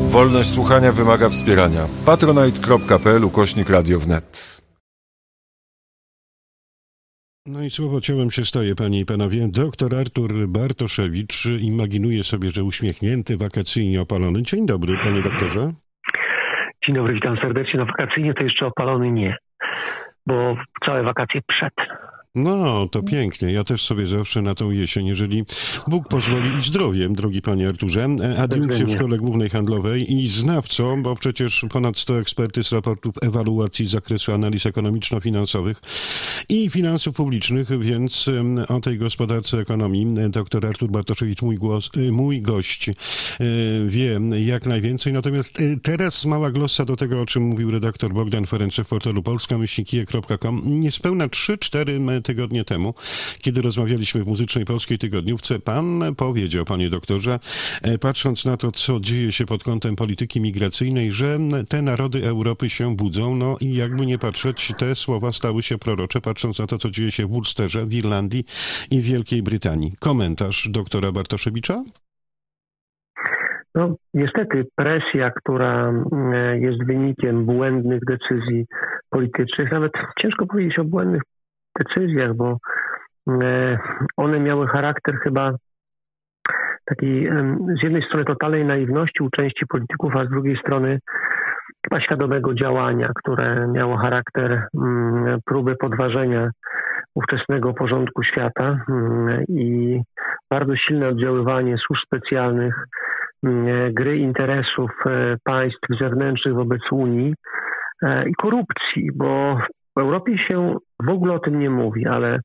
Wolność słuchania wymaga wspierania. patronite.pl/Radio wnet. No i słowo ciałem się staje, panie i panowie. Doktor Artur Bartoszewicz imaginuje sobie, że uśmiechnięty, wakacyjnie opalony. Dzień dobry, panie doktorze. Dzień dobry, witam serdecznie. No wakacyjnie to jeszcze opalony nie, bo całe wakacje przed. No, to pięknie. Ja też sobie zawsze na tą jesień, jeżeli Bóg pozwoli i zdrowiem, drogi panie Arturze, adiunkcie w Szkole Głównej Handlowej i znawcą, bo przecież ponad 100 ekspertyz raportów ewaluacji z zakresu analiz ekonomiczno-finansowych i finansów publicznych, więc o tej gospodarce ekonomii dr Artur Bartoszewicz, mój gość, wie jak najwięcej. Natomiast teraz mała glosa do tego, o czym mówił redaktor Bogdan Ferenczew w portalu polska-kije.com. Niespełna 3-4 tygodnie temu, kiedy rozmawialiśmy w Muzycznej Polskiej Tygodniówce, pan powiedział, panie doktorze, patrząc na to, co dzieje się pod kątem polityki migracyjnej, że te narody Europy się budzą, no i jakby nie patrzeć, te słowa stały się prorocze, patrząc na to, co dzieje się w Worcesterze, w Irlandii i w Wielkiej Brytanii. Komentarz doktora Bartoszewicza? No, niestety presja, która jest wynikiem błędnych decyzji politycznych, nawet ciężko powiedzieć o błędnych decyzjach, bo one miały charakter chyba takiej z jednej strony totalnej naiwności u części polityków, a z drugiej strony chyba świadomego działania, które miało charakter próby podważenia ówczesnego porządku świata i bardzo silne oddziaływanie służb specjalnych, gry interesów państw zewnętrznych wobec Unii i korupcji, bo w Europie się w ogóle o tym nie mówi, ale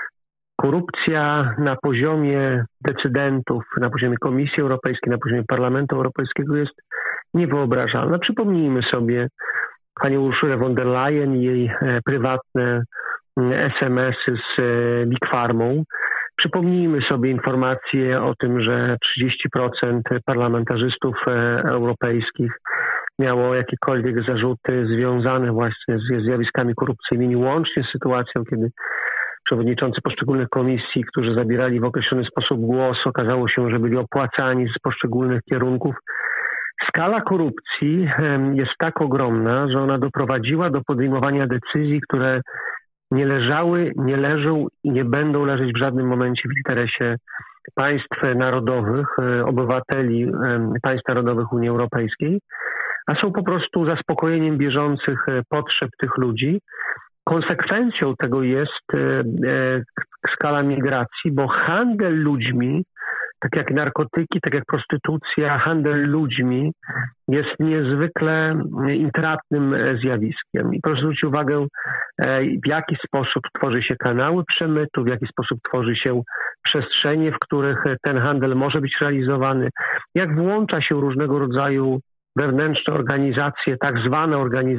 korupcja na poziomie decydentów, na poziomie Komisji Europejskiej, na poziomie Parlamentu Europejskiego jest niewyobrażalna. Przypomnijmy sobie panią Urszulę von der Leyen i jej prywatne SMS-y z Big Pharmą. Przypomnijmy sobie informacje o tym, że 30% parlamentarzystów europejskich miało jakiekolwiek zarzuty związane właśnie ze zjawiskami korupcyjnymi, łącznie z sytuacją, kiedy przewodniczący poszczególnych komisji, którzy zabierali w określony sposób głos, okazało się, że byli opłacani z poszczególnych kierunków. Skala korupcji jest tak ogromna, że ona doprowadziła do podejmowania decyzji, które nie leżały, nie leżą i nie będą leżeć w żadnym momencie w interesie państw narodowych, obywateli państw narodowych Unii Europejskiej, a są po prostu zaspokojeniem bieżących potrzeb tych ludzi. Konsekwencją tego jest skala migracji, bo handel ludźmi, tak jak narkotyki, tak jak prostytucja, handel ludźmi jest niezwykle intratnym zjawiskiem. I proszę zwrócić uwagę, w jaki sposób tworzy się kanały przemytu, w jaki sposób tworzy się przestrzenie, w których ten handel może być realizowany, jak włącza się różnego rodzaju wewnętrzne organizacje, tak zwane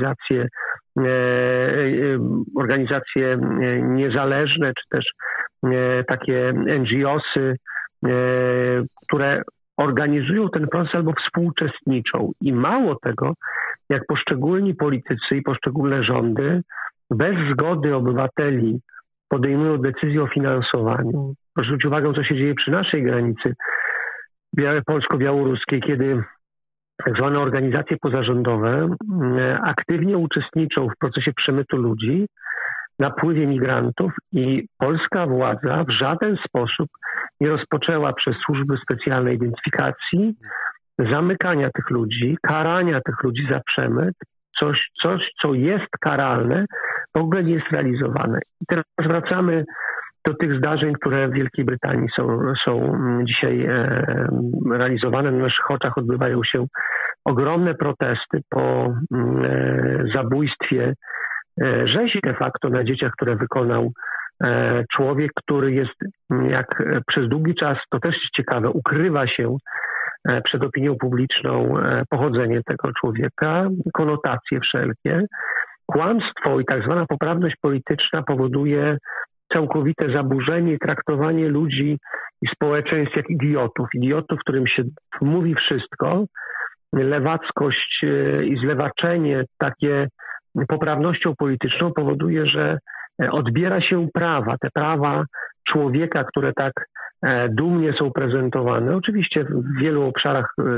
organizacje niezależne, czy też takie NGO-sy, które organizują ten proces albo współuczestniczą. I mało tego, jak poszczególni politycy i poszczególne rządy bez zgody obywateli podejmują decyzje o finansowaniu. Proszę zwrócić uwagę, co się dzieje przy naszej granicy polsko-białoruskiej, kiedy tak zwane organizacje pozarządowe aktywnie uczestniczą w procesie przemytu ludzi, napływie migrantów i polska władza w żaden sposób nie rozpoczęła przez służby specjalnej identyfikacji, zamykania tych ludzi, karania tych ludzi za przemyt. Coś, co jest karalne, w ogóle nie jest realizowane. I teraz wracamy do tych zdarzeń, które w Wielkiej Brytanii są dzisiaj realizowane. Na naszych oczach odbywają się ogromne protesty po zabójstwie, rzezi de facto na dzieciach, które wykonał człowiek, który jest, jak przez długi czas, to też jest ciekawe, ukrywa się przed opinią publiczną pochodzenie tego człowieka, konotacje wszelkie. Kłamstwo i tak zwana poprawność polityczna powoduje całkowite zaburzenie i traktowanie ludzi i społeczeństw jak idiotów. Idiotów, którym się mówi wszystko. Lewackość i zlewaczenie takie poprawnością polityczną powoduje, że odbiera się prawa, te prawa człowieka, które tak dumnie są prezentowane. Oczywiście w wielu obszarach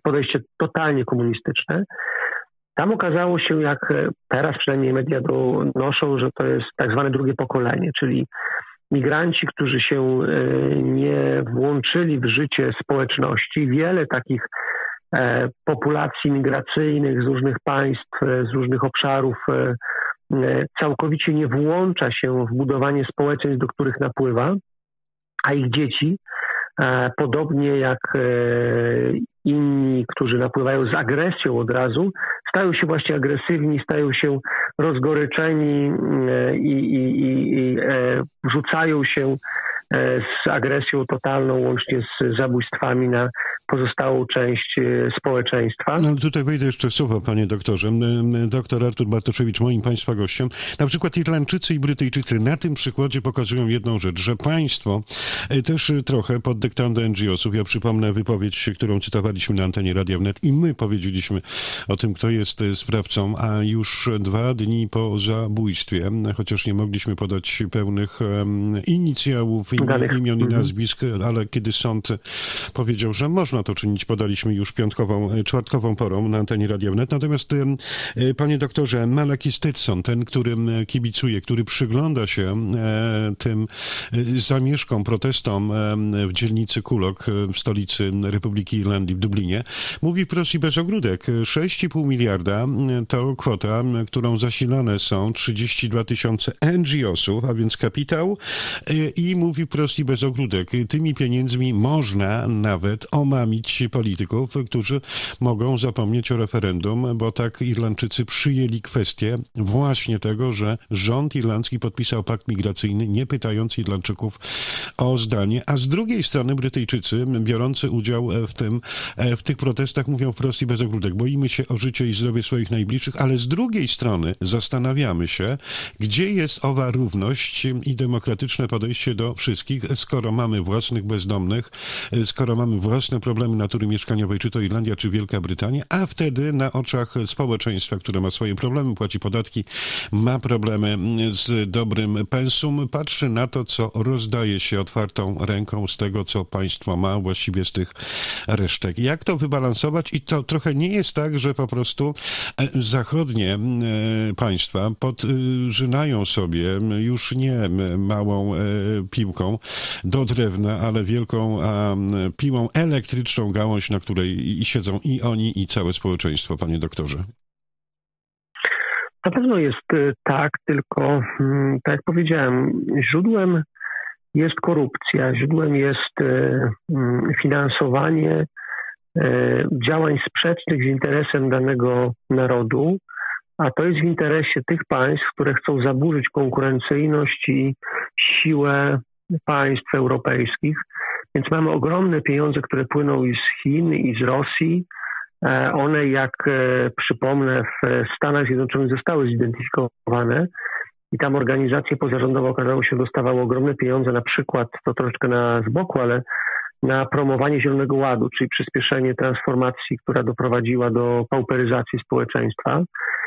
podejście totalnie komunistyczne. Tam okazało się, jak teraz przynajmniej media donoszą, że to jest tak zwane drugie pokolenie, czyli migranci, którzy się nie włączyli w życie społeczności. Wiele takich populacji migracyjnych z różnych państw, z różnych obszarów całkowicie nie włącza się w budowanie społeczeństw, do których napływa, a ich dzieci, podobnie jak inni, którzy napływają z agresją od razu, stają się właśnie agresywni, stają się rozgoryczeni i rzucają się z agresją totalną, łącznie z zabójstwami na pozostałą część społeczeństwa. No, tutaj wejdę jeszcze w słowo, panie doktorze. Doktor Artur Bartoszewicz, moim państwa gościem. Na przykład Irlandczycy i Brytyjczycy na tym przykładzie pokazują jedną rzecz, że państwo też trochę pod dyktando NGO-sów, ja przypomnę wypowiedź, którą cytowaliśmy na antenie Radia Wnet i my powiedzieliśmy o tym, kto jest sprawcą, a już 2 dni po zabójstwie, chociaż nie mogliśmy podać pełnych inicjałów, imion i nazwisk, ale kiedy sąd powiedział, że można to czynić, podaliśmy już czwartkową porą na antenie Radia Wnet. Natomiast, panie doktorze, Malaki Stetson, ten, którym kibicuje, który przygląda się tym zamieszkom, protestom w dzielnicy Kulok, w stolicy Republiki Irlandii, w Dublinie, mówi wprost i bez ogródek. 6,5 miliarda to kwota, którą zasilane są 32 tysiące NGO-sów, a więc kapitał, i mówi wprost i bez ogródek. Tymi pieniędzmi można nawet omamić polityków, którzy mogą zapomnieć o referendum, bo tak Irlandczycy przyjęli kwestię właśnie tego, że rząd irlandzki podpisał pakt migracyjny, nie pytając Irlandczyków o zdanie, a z drugiej strony Brytyjczycy, biorący udział w tych protestach, mówią wprost i bez ogródek. Boimy się o życie i zdrowie swoich najbliższych, ale z drugiej strony zastanawiamy się, gdzie jest owa równość i demokratyczne podejście do wszystkich, skoro mamy własnych bezdomnych, skoro mamy własne problemy natury mieszkaniowej, czy to Irlandia, czy Wielka Brytania, a wtedy na oczach społeczeństwa, które ma swoje problemy, płaci podatki, ma problemy z dobrym pensum, patrzy na to, co rozdaje się otwartą ręką z tego, co państwo ma, właściwie z tych resztek. Jak to wybalansować? I to trochę nie jest tak, że po prostu zachodnie państwa podżynają sobie już nie małą piłką do drewna, ale wielką piłą elektryczną gałąź, na której siedzą i oni, i całe społeczeństwo, panie doktorze. Na pewno jest tak, tylko tak jak powiedziałem, źródłem jest korupcja, źródłem jest finansowanie działań sprzecznych z interesem danego narodu, a to jest w interesie tych państw, które chcą zaburzyć konkurencyjność i siłę państw europejskich. Więc mamy ogromne pieniądze, które płyną i z Chin, i z Rosji. One, jak przypomnę, w Stanach Zjednoczonych zostały zidentyfikowane i tam organizacje pozarządowe, okazało się, dostawały ogromne pieniądze, na przykład, to troszeczkę z boku, ale na promowanie Zielonego Ładu, czyli przyspieszenie transformacji, która doprowadziła do pauperyzacji społeczeństwa.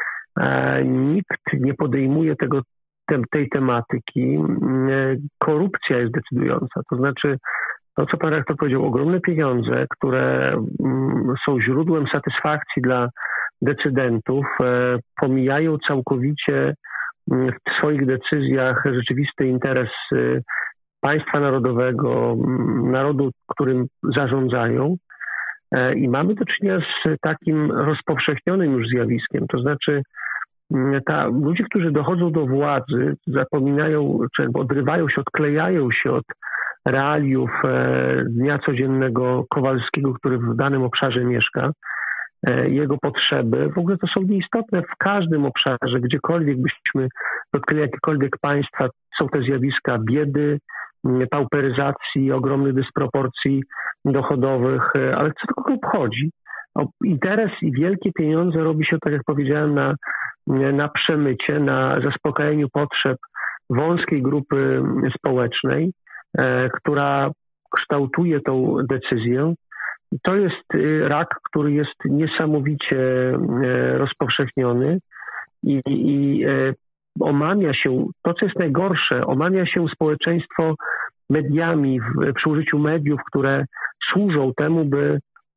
Nikt nie podejmuje tej tematyki. Korupcja jest decydująca. To znaczy, to co pan rektor powiedział, ogromne pieniądze, które są źródłem satysfakcji dla decydentów, pomijają całkowicie w swoich decyzjach rzeczywisty interes państwa narodowego, narodu, którym zarządzają. I mamy do czynienia z takim rozpowszechnionym już zjawiskiem. To znaczy ludzie, którzy dochodzą do władzy, zapominają, czy odrywają się, odklejają się od realiów dnia codziennego Kowalskiego, który w danym obszarze mieszka, jego potrzeby. W ogóle to są nieistotne w każdym obszarze, gdziekolwiek byśmy dotknęli jakiekolwiek państwa, są te zjawiska biedy, pauperyzacji, ogromnych dysproporcji dochodowych, ale co to kogo obchodzi? Interes i wielkie pieniądze robi się, tak jak powiedziałem, na przemycie, na zaspokajaniu potrzeb wąskiej grupy społecznej, która kształtuje tą decyzję. To jest rak, który jest niesamowicie rozpowszechniony i omamia się, to co jest najgorsze, omamia się społeczeństwo mediami, przy użyciu mediów, które służą temu, by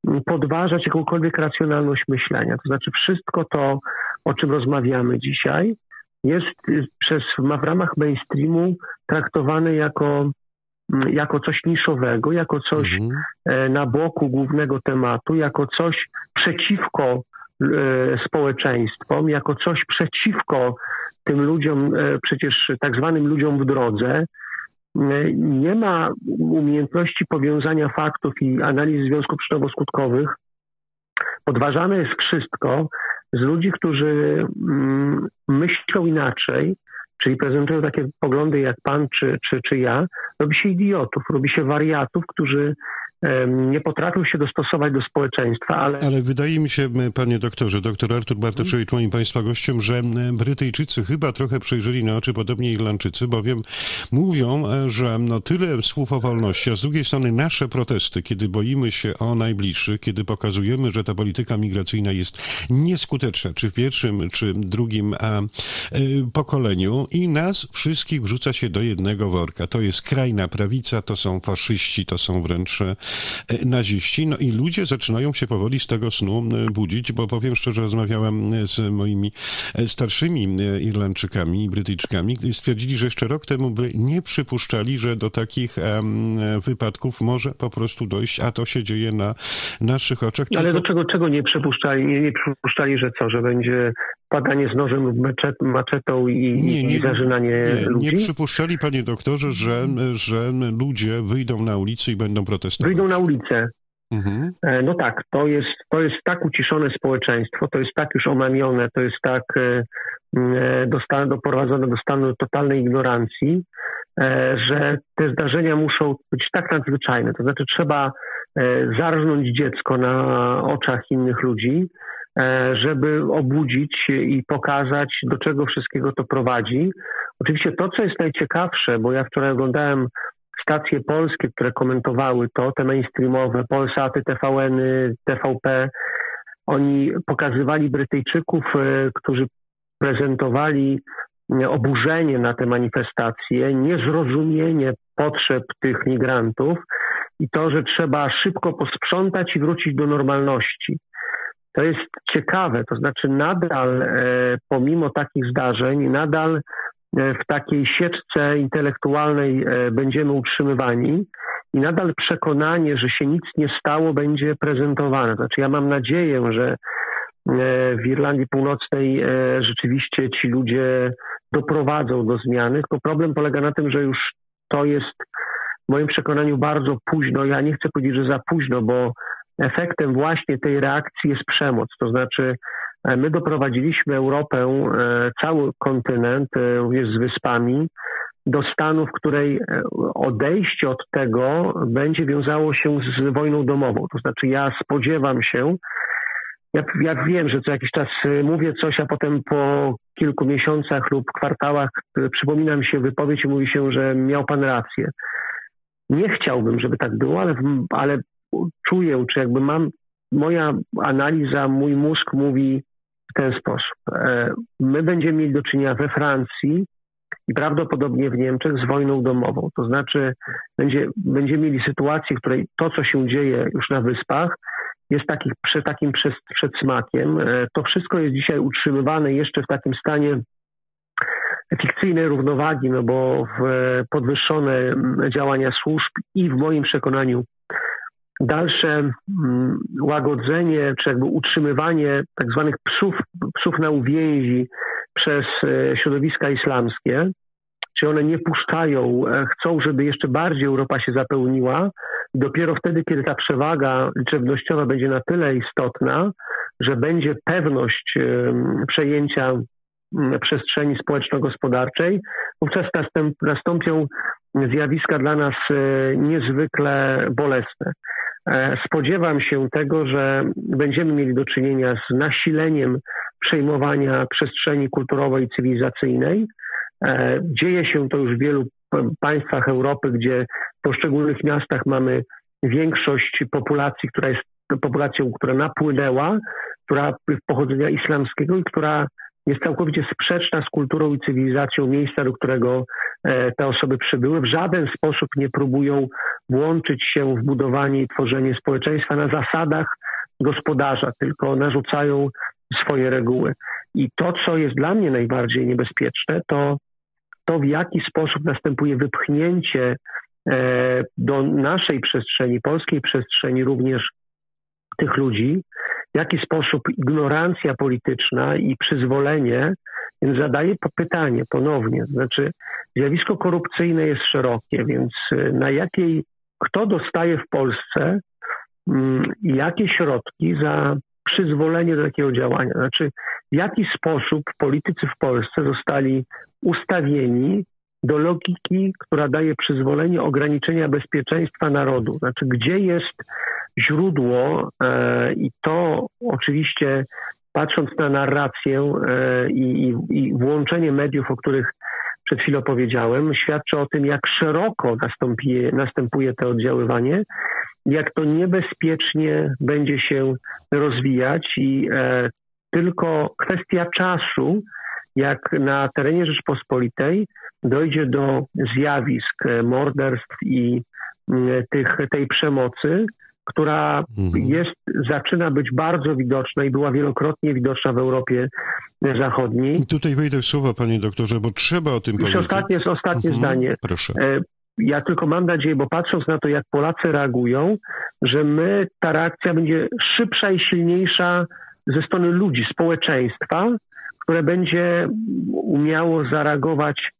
podważać jakąkolwiek racjonalność myślenia. To znaczy wszystko to, o czym rozmawiamy dzisiaj, jest w ramach mainstreamu traktowane jako coś niszowego, jako coś na boku głównego tematu, jako coś przeciwko społeczeństwom, jako coś przeciwko tym ludziom, przecież tak zwanym ludziom w drodze. Nie ma umiejętności powiązania faktów i analizy związków przyczynowo-skutkowych. Podważane jest wszystko z ludzi, którzy myślą inaczej, czyli prezentują takie poglądy jak pan czy ja. Robi się idiotów, robi się wariatów, którzy nie potrafią się dostosować do społeczeństwa, Ale wydaje mi się, panie doktorze, doktor Artur Bartoszewicz, moim państwa gościem, że Brytyjczycy chyba trochę przejrzeli na oczy, podobnie Irlandczycy, bowiem mówią, że tyle słów o wolności, a z drugiej strony nasze protesty, kiedy boimy się o najbliższych, kiedy pokazujemy, że ta polityka migracyjna jest nieskuteczna, czy w pierwszym, czy drugim pokoleniu i nas wszystkich wrzuca się do jednego worka. To jest skrajna prawica, to są faszyści, to są wręcz naziści. No i ludzie zaczynają się powoli z tego snu budzić, bo powiem szczerze, rozmawiałem z moimi starszymi Irlandczykami i Brytyjczykami, którzy stwierdzili, że jeszcze rok temu by nie przypuszczali, że do takich wypadków może po prostu dojść, a to się dzieje na naszych oczach. Ale do czego nie przypuszczali? Nie przypuszczali, że co, że będzie padanie z nożem lub maczetą i zarzynanie ludzi? Nie przypuszczali, panie doktorze, że ludzie wyjdą na ulicę i będą protestować. Wyjdą na ulicę. No tak, to jest tak uciszone społeczeństwo, to jest tak już omamione, to jest tak doprowadzone do stanu totalnej ignorancji, że te zdarzenia muszą być tak nadzwyczajne. To znaczy trzeba zarżnąć dziecko na oczach innych ludzi, żeby obudzić i pokazać, do czego wszystkiego to prowadzi. Oczywiście to, co jest najciekawsze, bo ja wczoraj oglądałem stacje polskie, które komentowały to, te mainstreamowe, Polsaty, TVN-y, TVP, oni pokazywali Brytyjczyków, którzy prezentowali oburzenie na te manifestacje, niezrozumienie potrzeb tych migrantów i to, że trzeba szybko posprzątać i wrócić do normalności. To jest ciekawe, to znaczy nadal pomimo takich zdarzeń, nadal w takiej sieczce intelektualnej będziemy utrzymywani i nadal przekonanie, że się nic nie stało, będzie prezentowane. Znaczy ja mam nadzieję, że w Irlandii Północnej rzeczywiście ci ludzie doprowadzą do zmiany, tylko problem polega na tym, że już to jest w moim przekonaniu bardzo późno. Ja nie chcę powiedzieć, że za późno, bo efektem właśnie tej reakcji jest przemoc. To znaczy my doprowadziliśmy Europę, cały kontynent, również z wyspami, do stanu, w której odejście od tego będzie wiązało się z wojną domową. To znaczy ja spodziewam się, ja wiem, że co jakiś czas mówię coś, a potem po kilku miesiącach lub kwartałach przypomina mi się wypowiedź i mówi się, że miał pan rację. Nie chciałbym, żeby tak było, ale czuję, czy jakby moja analiza, mój mózg mówi w ten sposób. My będziemy mieli do czynienia we Francji i prawdopodobnie w Niemczech z wojną domową. To znaczy będziemy mieli sytuację, w której to, co się dzieje już na wyspach, jest takim przedsmakiem. To wszystko jest dzisiaj utrzymywane jeszcze w takim stanie fikcyjnej równowagi, no bo podwyższone działania służb i w moim przekonaniu dalsze łagodzenie, czy jakby utrzymywanie tak zwanych psów na uwięzi przez środowiska islamskie, czy one nie puszczają, chcą, żeby jeszcze bardziej Europa się zapełniła. Dopiero wtedy, kiedy ta przewaga liczebnościowa będzie na tyle istotna, że będzie pewność przejęcia przestrzeni społeczno-gospodarczej, wówczas nastąpią zjawiska dla nas niezwykle bolesne. Spodziewam się tego, że będziemy mieli do czynienia z nasileniem przejmowania przestrzeni kulturowej i cywilizacyjnej. Dzieje się to już w wielu państwach Europy, gdzie w poszczególnych miastach mamy większość populacji, która jest populacją, która napłynęła, która pochodzenia islamskiego i która jest całkowicie sprzeczna z kulturą i cywilizacją miejsca, do którego te osoby przybyły. W żaden sposób nie próbują włączyć się w budowanie i tworzenie społeczeństwa na zasadach gospodarza, tylko narzucają swoje reguły. I to, co jest dla mnie najbardziej niebezpieczne, to w jaki sposób następuje wypchnięcie do naszej przestrzeni, polskiej przestrzeni również tych ludzi, w jaki sposób ignorancja polityczna i przyzwolenie, więc zadaję pytanie ponownie, znaczy zjawisko korupcyjne jest szerokie, więc kto dostaje w Polsce jakie środki za przyzwolenie do takiego działania, znaczy w jaki sposób politycy w Polsce zostali ustawieni do logiki, która daje przyzwolenie ograniczenia bezpieczeństwa narodu. Znaczy, gdzie jest źródło i to oczywiście patrząc na narrację i włączenie mediów, o których przed chwilą powiedziałem, świadczy o tym, jak szeroko następuje to oddziaływanie, jak to niebezpiecznie będzie się rozwijać i tylko kwestia czasu, jak na terenie Rzeczpospolitej dojdzie do zjawisk morderstw i tej przemocy, która zaczyna być bardzo widoczna i była wielokrotnie widoczna w Europie Zachodniej. Tutaj wejdę w słowo, panie doktorze, bo trzeba o tym powiedzieć. Ostatnie zdanie. Proszę. Ja tylko mam nadzieję, bo patrząc na to, jak Polacy reagują, że ta reakcja będzie szybsza i silniejsza ze strony ludzi, społeczeństwa, które będzie umiało zareagować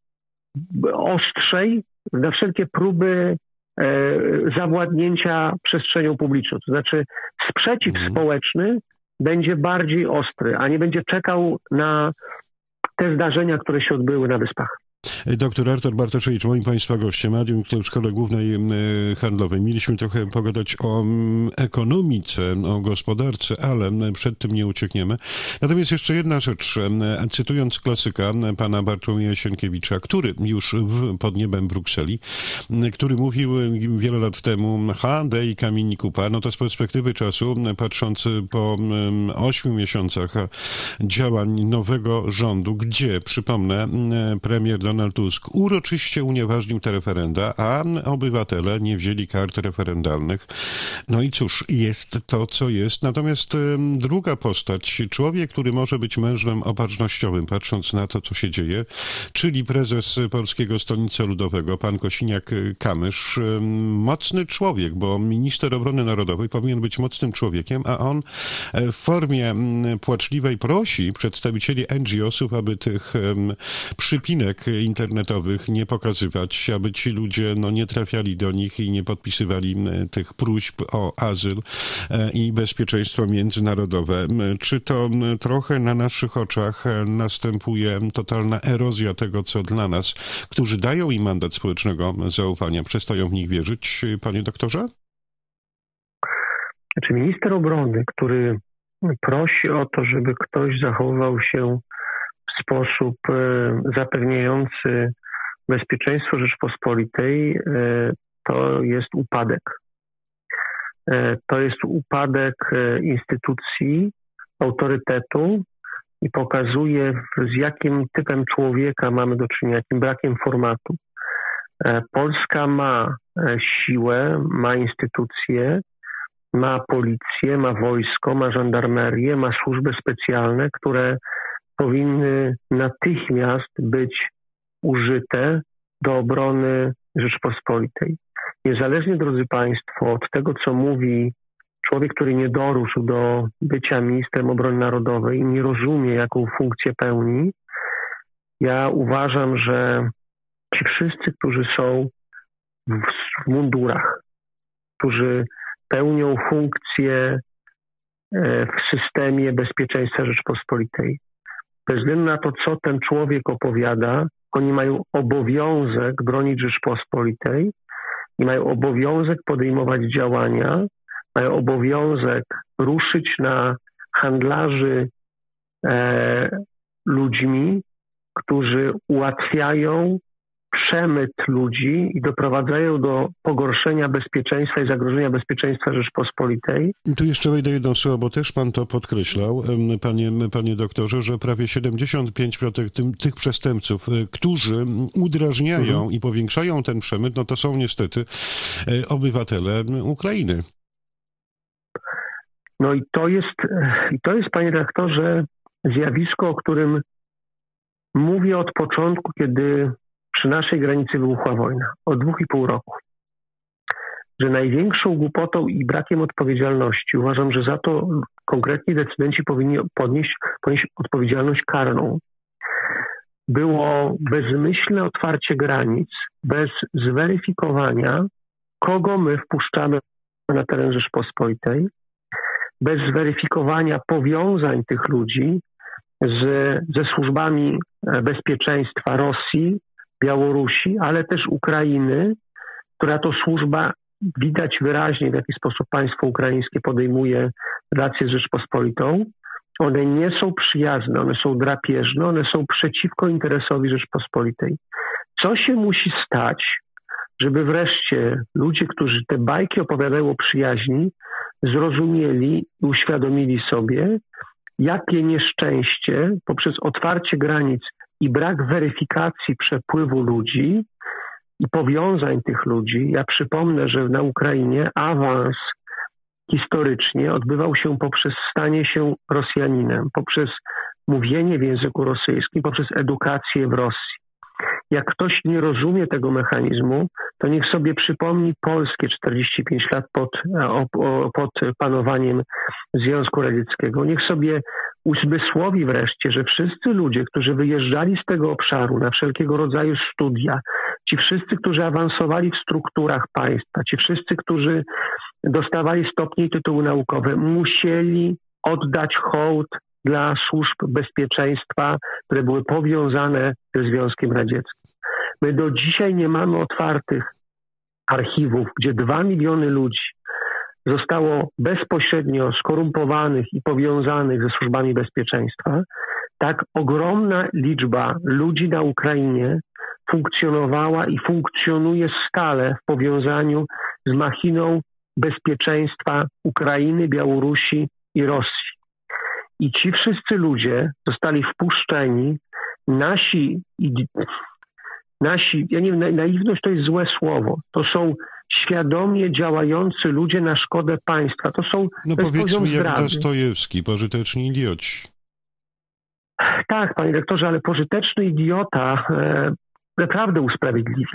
ostrzej na wszelkie próby zawładnięcia przestrzenią publiczną. To znaczy sprzeciw społeczny będzie bardziej ostry, a nie będzie czekał na te zdarzenia, które się odbyły na Wyspach. Doktor Artur Bartoszewicz, moim Państwa gościem, adiunkt w Szkole Głównej Handlowej. Mieliśmy trochę pogadać o ekonomice, o gospodarce, ale przed tym nie uciekniemy. Natomiast jeszcze jedna rzecz, cytując klasyka, pana Bartłomieja Sienkiewicza, który już pod niebem Brukseli, który mówił wiele lat temu, dej kamieni kupa, no to z perspektywy czasu, patrząc po 8 miesiącach działań nowego rządu, gdzie, przypomnę, premier Donald Tusk uroczyście unieważnił te referenda, a obywatele nie wzięli kart referendalnych. No i cóż, jest to, co jest. Natomiast druga postać, człowiek, który może być mężem opatrznościowym, patrząc na to, co się dzieje, czyli prezes Polskiego Stronnictwa Ludowego, pan Kosiniak-Kamysz, mocny człowiek, bo minister obrony narodowej powinien być mocnym człowiekiem, a on w formie płaczliwej prosi przedstawicieli NGO-sów, aby tych przypinek internetowych nie pokazywać, aby ci ludzie nie trafiali do nich i nie podpisywali tych próśb o azyl i bezpieczeństwo międzynarodowe. Czy to trochę na naszych oczach następuje totalna erozja tego, co dla nas, którzy dają im mandat społecznego zaufania, przestają w nich wierzyć, panie doktorze? Znaczy minister obrony, który prosi o to, żeby ktoś zachowywał się w sposób zapewniający bezpieczeństwo Rzeczpospolitej, to jest upadek. To jest upadek instytucji, autorytetu i pokazuje, z jakim typem człowieka mamy do czynienia, jakim brakiem formatu. Polska ma siłę, ma instytucje, ma policję, ma wojsko, ma żandarmerię, ma służby specjalne, które powinny natychmiast być użyte do obrony Rzeczpospolitej. Niezależnie, drodzy Państwo, od tego, co mówi człowiek, który nie dorósł do bycia ministrem obrony narodowej i nie rozumie, jaką funkcję pełni, ja uważam, że ci wszyscy, którzy są w mundurach, którzy pełnią funkcję w systemie bezpieczeństwa Rzeczpospolitej, bez względu na to, co ten człowiek opowiada, oni mają obowiązek bronić Rzeczpospolitej i mają obowiązek podejmować działania, mają obowiązek ruszyć na handlarzy ludźmi, którzy ułatwiają przemyt ludzi i doprowadzają do pogorszenia bezpieczeństwa i zagrożenia bezpieczeństwa Rzeczpospolitej. Tu jeszcze wejdę jedno słowo, bo też pan to podkreślał, panie doktorze, że prawie 75% tych przestępców, którzy udrażniają i powiększają ten przemyt, no to są niestety obywatele Ukrainy. No i to jest, panie redaktorze, zjawisko, o którym mówię od początku, kiedy przy naszej granicy wybuchła wojna, od 2,5 roku. Że największą głupotą i brakiem odpowiedzialności, uważam, że za to konkretni decydenci powinni ponieść odpowiedzialność karną, było bezmyślne otwarcie granic, bez zweryfikowania, kogo my wpuszczamy na teren Rzeczpospolitej, bez zweryfikowania powiązań tych ludzi ze służbami bezpieczeństwa Rosji, Białorusi, ale też Ukrainy, która to służba widać wyraźnie, w jaki sposób państwo ukraińskie podejmuje relacje z Rzeczpospolitą. One nie są przyjazne, one są drapieżne, one są przeciwko interesowi Rzeczpospolitej. Co się musi stać, żeby wreszcie ludzie, którzy te bajki opowiadają o przyjaźni, zrozumieli i uświadomili sobie, jakie nieszczęście poprzez otwarcie granic i brak weryfikacji przepływu ludzi i powiązań tych ludzi. Ja przypomnę, że na Ukrainie awans historycznie odbywał się poprzez stanie się Rosjaninem, poprzez mówienie w języku rosyjskim, poprzez edukację w Rosji. Jak ktoś nie rozumie tego mechanizmu, to niech sobie przypomni polskie 45 lat pod panowaniem Związku Radzieckiego. Niech sobie uzmysłowi wreszcie, że wszyscy ludzie, którzy wyjeżdżali z tego obszaru na wszelkiego rodzaju studia, ci wszyscy, którzy awansowali w strukturach państwa, ci wszyscy, którzy dostawali stopnie i tytuły naukowe, musieli oddać hołd dla służb bezpieczeństwa, które były powiązane ze Związkiem Radzieckim. My do dzisiaj nie mamy otwartych archiwów, gdzie 2 miliony ludzi zostało bezpośrednio skorumpowanych i powiązanych ze służbami bezpieczeństwa. Tak ogromna liczba ludzi na Ukrainie funkcjonowała i funkcjonuje stale w powiązaniu z machiną bezpieczeństwa Ukrainy, Białorusi i Rosji. I ci wszyscy ludzie zostali wpuszczeni, nasi, ja nie wiem, naiwność to jest złe słowo, to są świadomie działający ludzie na szkodę państwa. To są powiedzmy jak Dostojewski, pożyteczni idioci. Tak, panie rektorze, ale pożyteczny idiota naprawdę usprawiedliwia.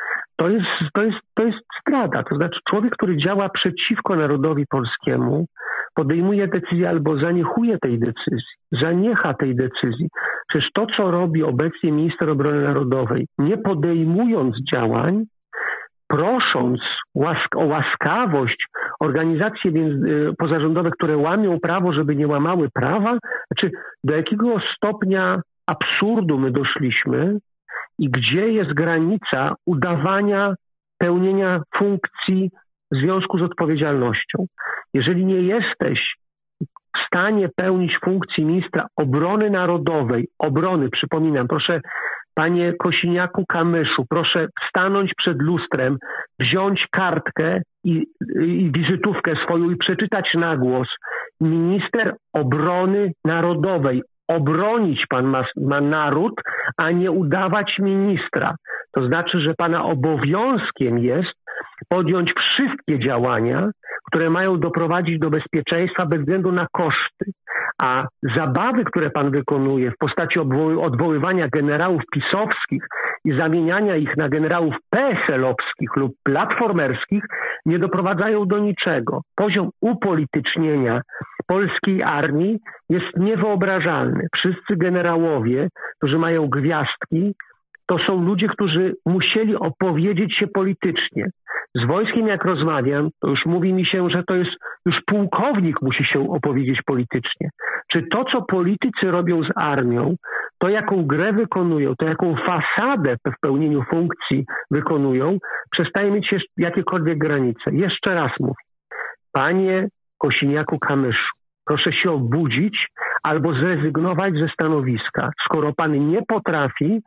To jest zdrada. To znaczy człowiek, który działa przeciwko narodowi polskiemu, podejmuje decyzję albo zaniechuje tej decyzji, zaniecha tej decyzji. Przecież to, co robi obecnie minister obrony narodowej, nie podejmując działań, prosząc o łaskawość organizacje pozarządowe, które łamią prawo, żeby nie łamały prawa, znaczy do jakiego stopnia absurdu my doszliśmy i gdzie jest granica udawania pełnienia funkcji w związku z odpowiedzialnością. Jeżeli nie jesteś w stanie pełnić funkcji ministra obrony narodowej, przypominam, proszę panie Kosiniaku-Kamyszu, proszę stanąć przed lustrem, wziąć kartkę i wizytówkę swoją i przeczytać na głos. Minister obrony narodowej. Obronić pan ma naród, a nie udawać ministra. To znaczy, że pana obowiązkiem jest podjąć wszystkie działania, które mają doprowadzić do bezpieczeństwa bez względu na koszty. A zabawy, które pan wykonuje w postaci odwoływania generałów pisowskich i zamieniania ich na generałów PSL-owskich lub platformerskich, nie doprowadzają do niczego. Poziom upolitycznienia polskiej armii jest niewyobrażalny. Wszyscy generałowie, którzy mają gwiazdki, to są ludzie, którzy musieli opowiedzieć się politycznie. Z wojskiem jak rozmawiam, to już mówi mi się, że to jest już pułkownik musi się opowiedzieć politycznie. Czy to, co politycy robią z armią, to jaką grę wykonują, to jaką fasadę w pełnieniu funkcji wykonują, przestaje mieć jakiekolwiek granice. Jeszcze raz mówię, panie Kosiniaku-Kamyszu, proszę się obudzić albo zrezygnować ze stanowiska. Skoro pan nie potrafi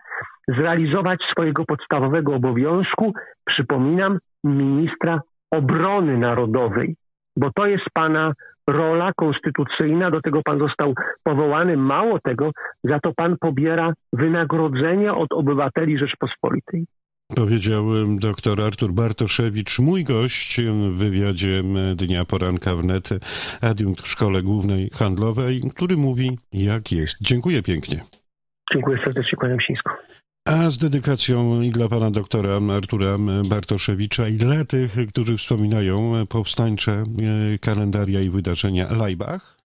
zrealizować swojego podstawowego obowiązku, przypominam, ministra obrony narodowej, bo to jest pana rola konstytucyjna, do tego pan został powołany. Mało tego, za to pan pobiera wynagrodzenia od obywateli Rzeczpospolitej. Powiedział dr Artur Bartoszewicz, mój gość w wywiadzie Dnia Poranka Wnet, adiunkt w Szkole Głównej Handlowej, który mówi jak jest. Dziękuję pięknie. Dziękuję serdecznie, kłaniam się nisko. A z dedykacją i dla pana doktora Artura Bartoszewicza i dla tych, którzy wspominają powstańcze kalendaria i wydarzenia Laibach.